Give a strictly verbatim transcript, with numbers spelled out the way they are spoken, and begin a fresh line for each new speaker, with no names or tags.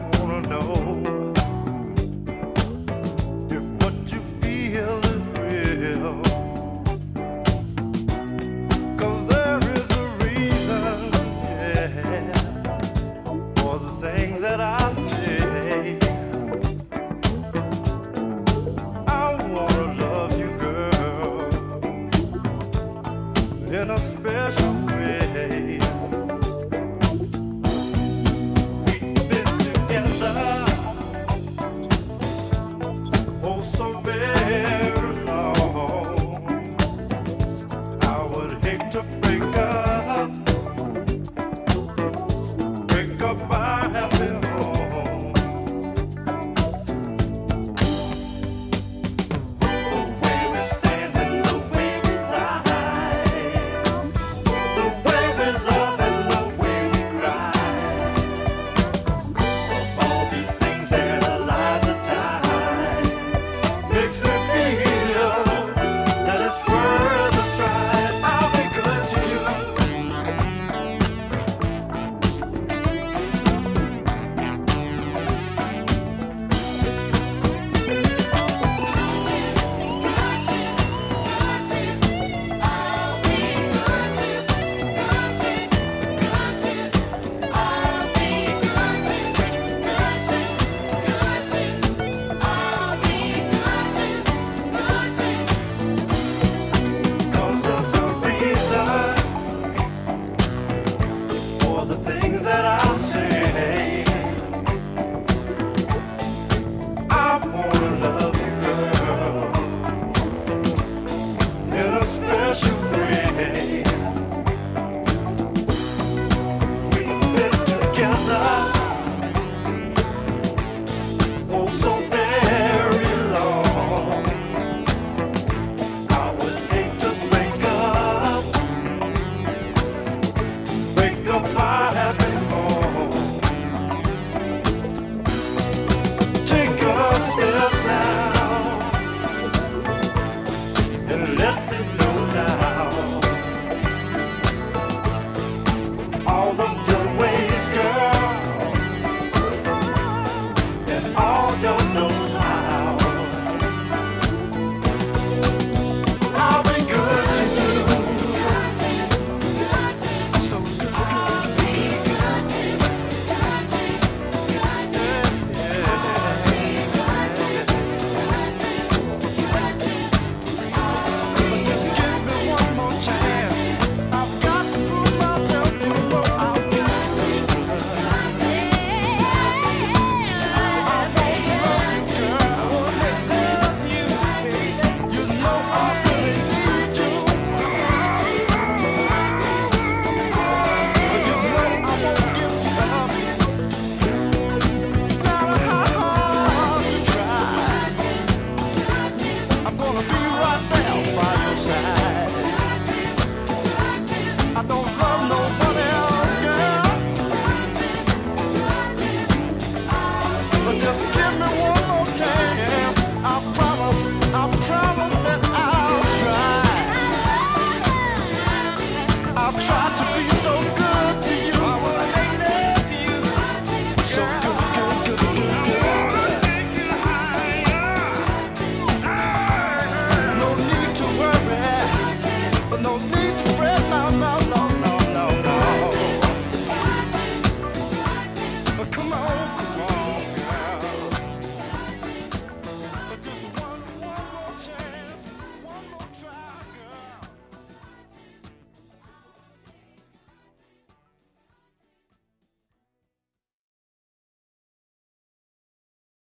wanna know if what you feel is real. 'Cause there is a reason, yeah, for the things that I say. I wanna love you, girl, in a special way. We've been together oh so very long. I would hate to break up, break up our happy home. The way we stand and the way we lie, the way we love and the way we cry. All these things analyze the time makes me feel that it's worth a try. I'll be good to you. Cause there's a reason for the things that I say. I wanna love you, girl, in a special way. We've been together oh so very long. I would hate to break up, break up our happy home. Take a step now and let me know now all of your ways, girl, and all your know-how. I'll be good to you. So good, but just give me one more chance. I've got to prove myself to know I'll be good. I want to love you, girl. I wanna love you, baby. You know I really need you. You know I won't give you up, no matter how hard you try. I'm gonna be right there by your side. I don't love nobody else, girl, but just give me one more chance. I'll promise.